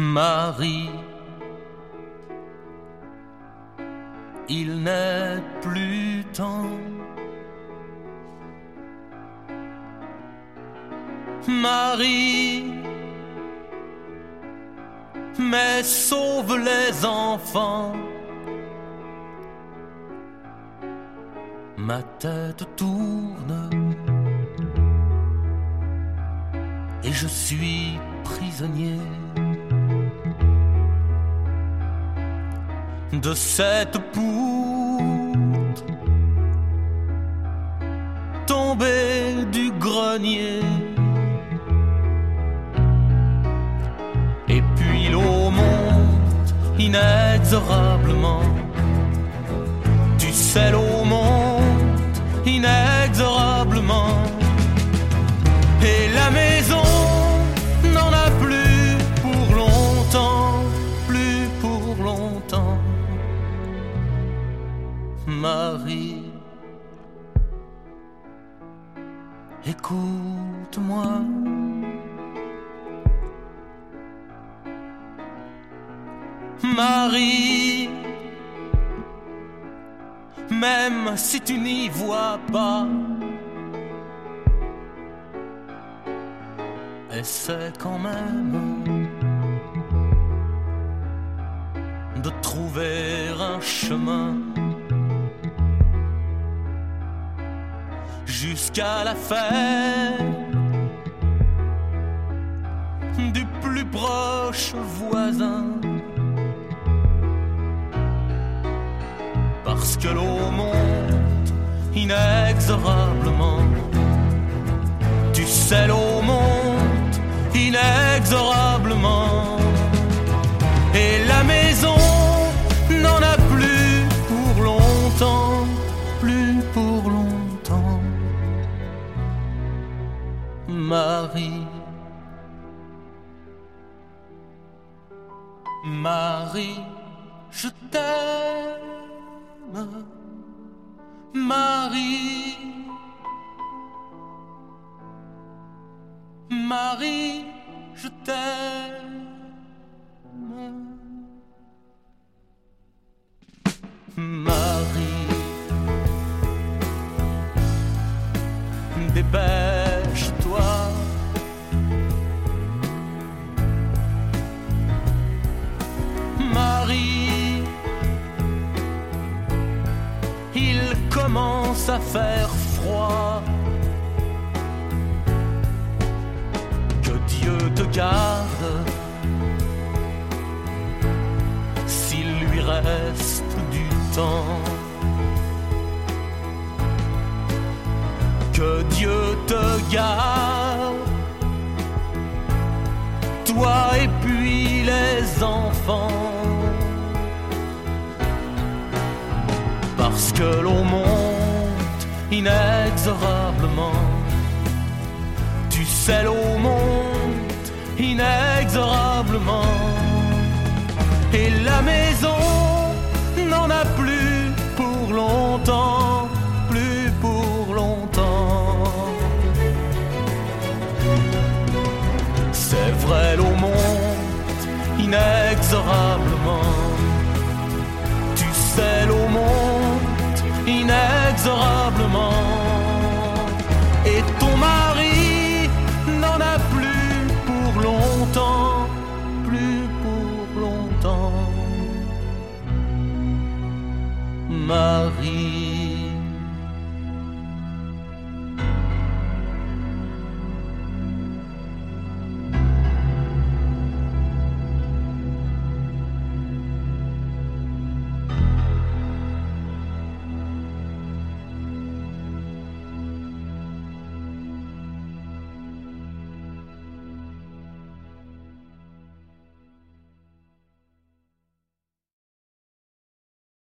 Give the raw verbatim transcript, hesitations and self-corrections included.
Marie, il n'est plus temps. Marie, mais sauve les enfants. Ma tête tourne et je suis prisonnier de cette poutre tombée du grenier. Et puis l'eau monte inexorablement. Tu sais, l'eau monte inexorablement. Et la maison n'en a plus pour longtemps, plus pour longtemps. Marie, écoute-moi. Marie, même si tu n'y vois pas, essaie quand même de trouver un chemin jusqu'à la fête du plus proche voisin. Parce que l'eau monte inexorablement. Tu sais, l'eau monte inexorablement. Et la maison n'en a plus pour longtemps, plus pour longtemps. Marie, Marie, je t'aime. Marie, Marie, je t'aime. Marie, dépêche-toi. Marie, il commence à faire froid. Que Dieu te garde, s'il lui reste du temps. Que Dieu te garde, toi et puis les enfants. Parce que l'eau monte inexorablement. Tu sais, l'eau monte inexorablement. Et la maison n'en a plus pour longtemps, plus pour longtemps. C'est vrai, l'eau monte inexorablement.